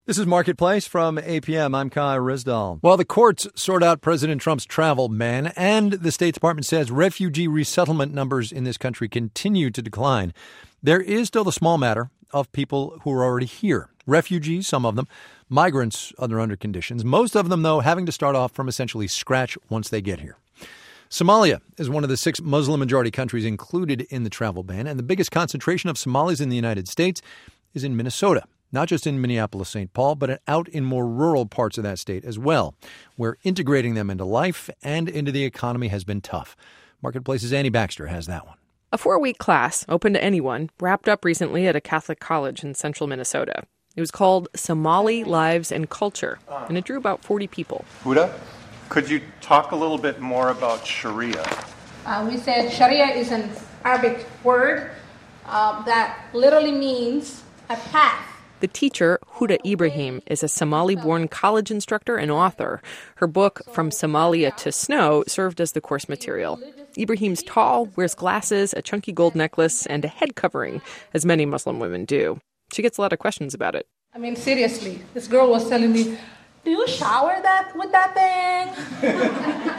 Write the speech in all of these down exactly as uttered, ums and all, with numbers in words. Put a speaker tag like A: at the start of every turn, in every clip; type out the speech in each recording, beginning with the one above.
A: This is Marketplace from A P M. I'm Kai Rizdal. While the courts sort out President Trump's travel ban and the State Department says refugee resettlement numbers in this country continue to decline, there is still the small matter of people who are already here. Refugees, some of them, migrants under under conditions, most of them, though, having to start off from essentially scratch once they get here. Somalia is one of the six Muslim-majority countries included in the travel ban, and the biggest concentration of Somalis in the United States is in Minnesota. Not just in Minneapolis-Saint Paul, but out in more rural parts of that state as well, where integrating them into life and into the economy has been tough. Marketplace's Annie Baxter has that one.
B: A four-week class, open to anyone, wrapped up recently at a Catholic college in central Minnesota. It was called Somali Lives and Culture, and it drew about forty people.
C: Huda, could you talk a little bit more about Sharia?
D: Uh, we said Sharia is an Arabic word uh, that literally means a path.
B: The teacher, Huda Ibrahim, is a Somali-born college instructor and author. Her book, From Somalia to Snow, served as the course material. Ibrahim's tall, wears glasses, a chunky gold necklace, and a head covering, as many Muslim women do. She gets a lot of questions about it.
D: I mean, seriously, this girl was telling me, do you shower that with that thing?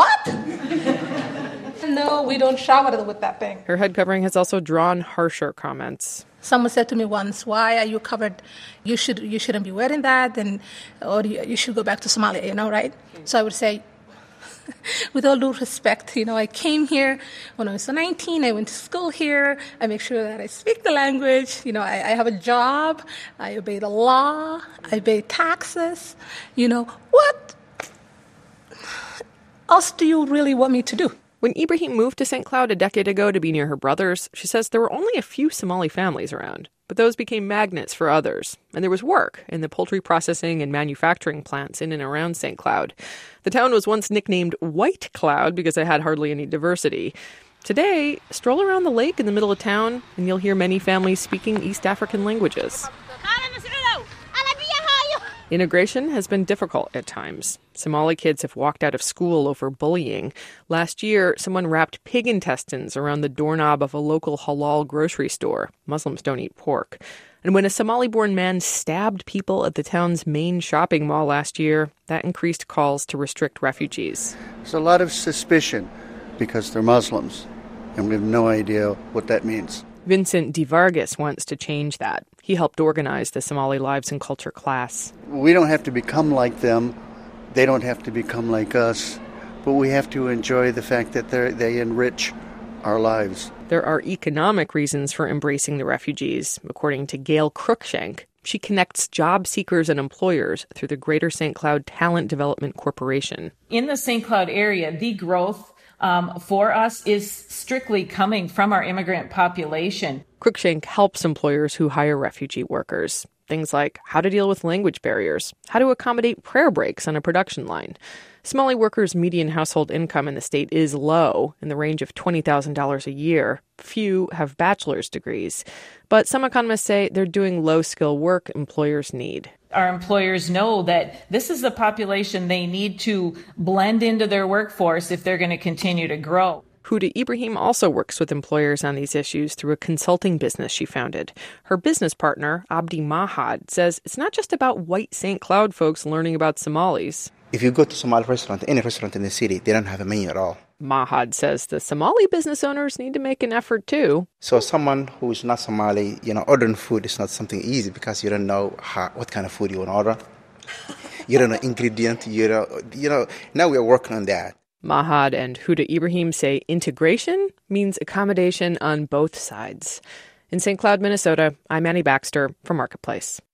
D: What? No, we don't shower with that thing.
B: Her head covering has also drawn harsher comments.
D: Someone said to me once, why are you covered? You, should, you shouldn't be wearing that, and or you, you should go back to Somalia, you know, right? So I would say, with all due respect, you know, I came here when I was nineteen. I went to school here. I make sure that I speak the language. You know, I, I have a job. I obey the law. I pay taxes. You know, what else do you really want me to do?
B: When Ibrahim moved to Saint Cloud a decade ago to be near her brothers, she says there were only a few Somali families around, but those became magnets for others. And there was work in the poultry processing and manufacturing plants in and around Saint Cloud. The town was once nicknamed White Cloud because it had hardly any diversity. Today, stroll around the lake in the middle of town, and you'll hear many families speaking East African languages. Integration has been difficult at times. Somali kids have walked out of school over bullying. Last year, someone wrapped pig intestines around the doorknob of a local halal grocery store. Muslims don't eat pork. And when a Somali-born man stabbed people at the town's main shopping mall last year, that increased calls to restrict refugees.
E: There's a lot of suspicion because they're Muslims, and we have no idea what that means.
B: Vincent DeVargas wants to change that. He helped organize the Somali Lives and Culture class.
E: We don't have to become like them. They don't have to become like us. But we have to enjoy the fact that they enrich our lives.
B: There are economic reasons for embracing the refugees, according to Gail Cruikshank. She connects job seekers and employers through the Greater Saint Cloud Talent Development Corporation.
F: In the Saint Cloud area, the growth Um, for us is strictly coming from our immigrant population.
B: Cruikshank helps employers who hire refugee workers. Things like how to deal with language barriers, how to accommodate prayer breaks on a production line. Somali workers' median household income in the state is low, in the range of twenty thousand dollars a year. Few have bachelor's degrees. But some economists say they're doing low-skill work employers need.
F: Our employers know that this is the population they need to blend into their workforce if they're going to continue to grow.
B: Huda Ibrahim also works with employers on these issues through a consulting business she founded. Her business partner, Abdi Mahad, says it's not just about white Saint Cloud folks learning about Somalis.
G: If you go to a Somali restaurant, any restaurant in the city, they don't have a menu at all.
B: Mahad says the Somali business owners need to make an effort too.
G: So someone who is not Somali, you know, ordering food is not something easy because you don't know how, what kind of food you want to order. You don't know ingredient. You know, you know. Now we are working on that.
B: Mahad and Huda Ibrahim say integration means accommodation on both sides. In Saint Cloud, Minnesota, I'm Annie Baxter for Marketplace.